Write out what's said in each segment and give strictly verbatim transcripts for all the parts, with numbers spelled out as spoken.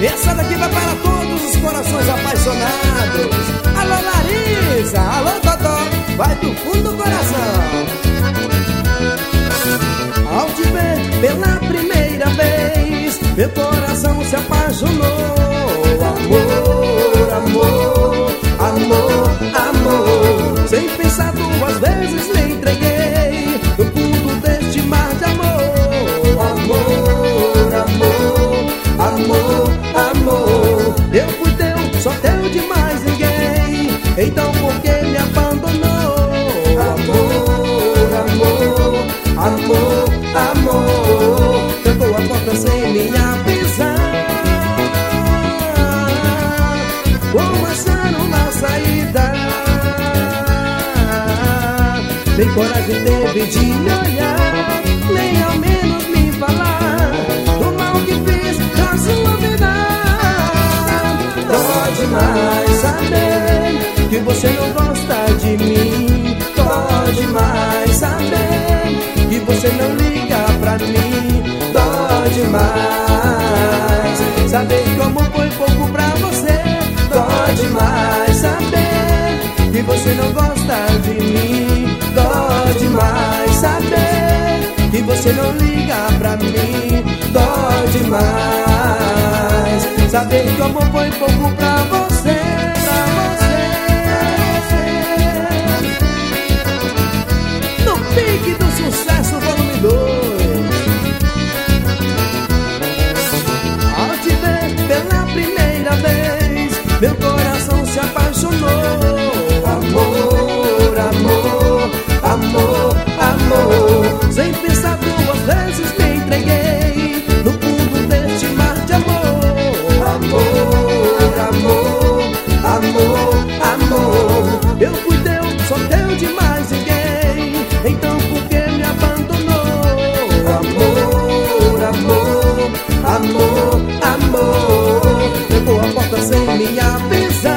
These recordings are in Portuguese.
Essa daqui vai para todos os corações apaixonados. Alô Larissa, alô Totó, vai do fundo do coração. Ao te ver pela primeira vez, meu coração se apaixonou. Amor, amor, amor, amor. Sem pensar duas vezes me entreguei no fundo deste mar de amor. Amor, amor, amor, amor. Eu fui teu, só teu de mais ninguém. Então por que me abandonou? Amor, amor, amor, amor. Trancou a porta sem me avisar. Vou achando na saída. Nem coragem teve de me olhar, nem ao menos me falar do mal que fiz na sua vida. Dói demais saber que você não gosta de mim. Dói demais saber que você não liga pra mim. Dói demais saber como foi pouco pra você. Dói demais saber que você não gosta de mim. Dói demais saber que você não liga pra mim. Dói demais saber como foi pouco pra você, pra você. No pique do sucesso, volume dois. Ao te ver pela primeira vez, meu coração se apaixonou. Amor, amor, amor, amor. Sem pensar duas vezes me entreguei no fundo deste mar de amor. Amor, amor, amor, amor. Eu fui teu, só teu de mais ninguém. Então por que me abandonou? Amor, amor, amor, amor. Trancou a porta sem me avisar.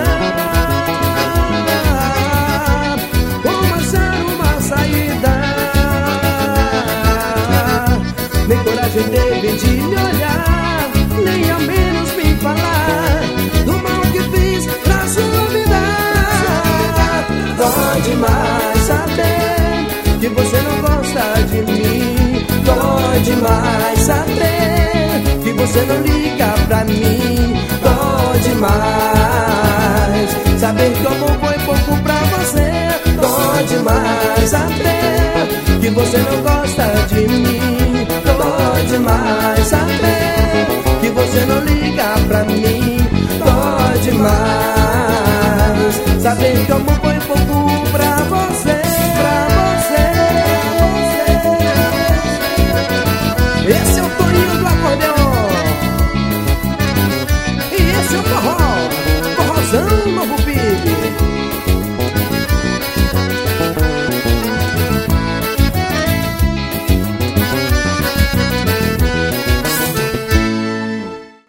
Vou achar uma saída. Nem coragem teve de me olhar, nem ao menos me falar do mal que fiz na sua vida. Dói demais saber que você não gosta de mim. Dói demais saber que você não liga pra mim. Dói demais saber como foi pouco pra você. Dói demais saber que você não gosta de mim. Dói demais saber que você não liga pra mim.